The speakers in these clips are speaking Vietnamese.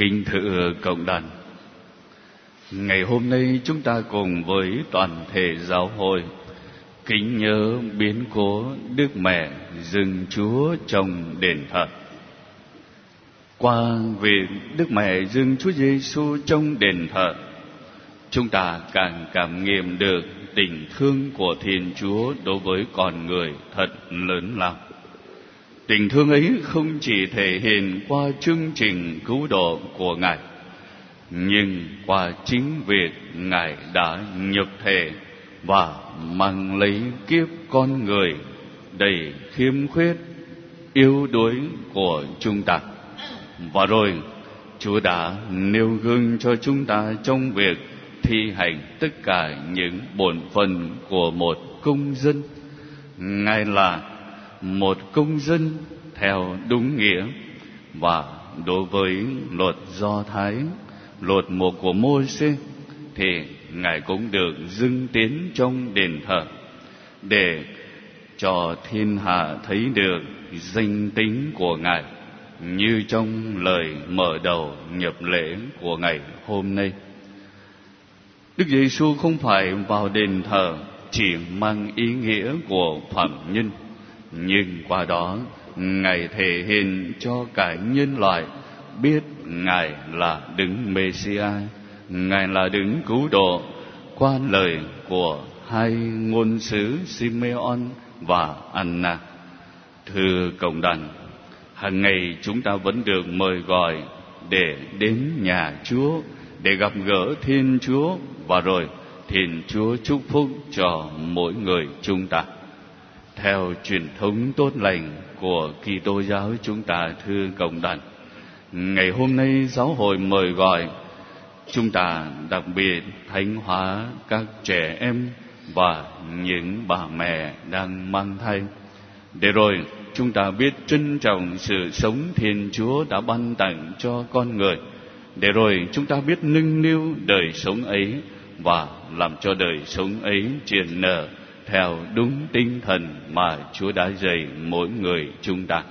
Kính thưa cộng đoàn, ngày hôm nay chúng ta cùng với toàn thể giáo hội kính nhớ biến cố Đức Mẹ dâng Chúa trong đền thờ. Qua việc Đức Mẹ dâng Chúa Giêsu trong đền thờ, chúng ta càng cảm nghiệm được tình thương của Thiên Chúa đối với con người thật lớn lao. Tình thương ấy không chỉ thể hiện qua chương trình cứu độ của Ngài, nhưng qua chính việc Ngài đã nhập thể và mang lấy kiếp con người đầy khiếm khuyết, yếu đuối của chúng ta. Và rồi Chúa đã nêu gương cho chúng ta trong việc thi hành tất cả những bổn phận của một công dân. Ngài là một công dân theo đúng nghĩa, và đối với luật Do Thái, luật một của Mô-sê, thì Ngài cũng được dâng tiến trong đền thờ để cho thiên hạ thấy được danh tính của Ngài, như trong lời mở đầu nhập lễ của ngày hôm nay. Đức Giêsu không phải vào đền thờ chỉ mang ý nghĩa của phạm nhân, nhưng qua đó Ngài thể hiện cho cả nhân loại biết Ngài là đấng Mê-si-a, Ngài là đấng cứu độ, qua lời của hai ngôn sứ Simeon và Anna. Thưa cộng đoàn, hàng ngày chúng ta vẫn được mời gọi để đến nhà Chúa, để gặp gỡ Thiên Chúa, và rồi Thiên Chúa chúc phúc cho mỗi người chúng ta. Theo truyền thống tốt lành của Kitô giáo chúng ta, thưa cộng đoàn, ngày hôm nay giáo hội mời gọi chúng ta đặc biệt thánh hóa các trẻ em và những bà mẹ đang mang thai, để rồi chúng ta biết trân trọng sự sống Thiên Chúa đã ban tặng cho con người, để rồi chúng ta biết nâng niu đời sống ấy và làm cho đời sống ấy triển nở theo đúng tinh thần mà Chúa đã dạy mỗi người chúng ta.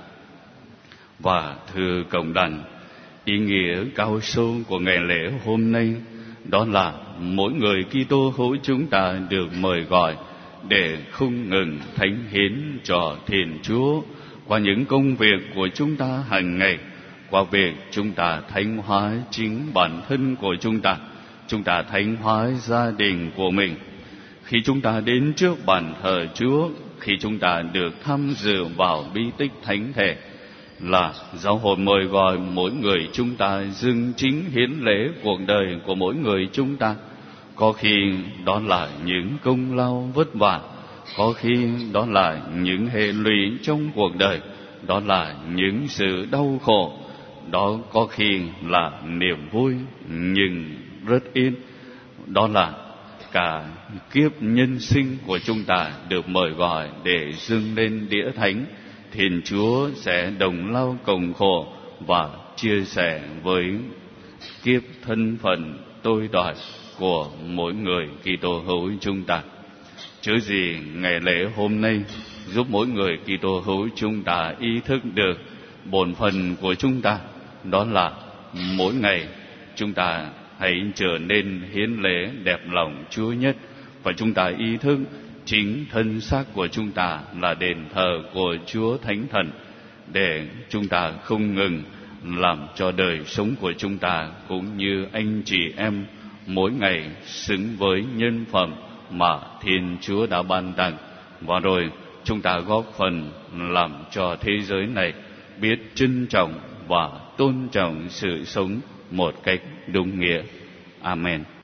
Và thưa cộng đoàn, ý nghĩa cao sâu của ngày lễ hôm nay đó là mỗi người Kitô hữu chúng ta được mời gọi để không ngừng thánh hiến cho Thiên Chúa qua những công việc của chúng ta hàng ngày, qua việc chúng ta thánh hóa chính bản thân của chúng ta thánh hóa gia đình của mình. Khi chúng ta đến trước bàn thờ Chúa, khi chúng ta được tham dự vào bí tích thánh thể, là giáo hội mời gọi mỗi người chúng ta dâng chính hiến lễ cuộc đời của mỗi người chúng ta. Có khi đó là những công lao vất vả, có khi đó là những hệ lụy trong cuộc đời, đó là những sự đau khổ, đó có khi là niềm vui, nhưng rất ít đó là cả kiếp nhân sinh của chúng ta được mời gọi để dâng lên đĩa thánh. Thiên Chúa sẽ đồng lao cộng khổ và chia sẻ với kiếp thân phận tôi đòi của mỗi người Kitô hữu chúng ta. Chớ gì ngày lễ hôm nay giúp mỗi người Kitô hữu chúng ta ý thức được bổn phận của chúng ta, đó là mỗi ngày chúng ta hãy trở nên hiến lễ đẹp lòng Chúa nhất, và chúng ta ý thức chính thân xác của chúng ta là đền thờ của Chúa Thánh Thần, để chúng ta không ngừng làm cho đời sống của chúng ta cũng như anh chị em mỗi ngày xứng với nhân phẩm mà Thiên Chúa đã ban tặng, và rồi chúng ta góp phần làm cho thế giới này biết trân trọng và tôn trọng sự sống một cách đúng nghĩa. Amen.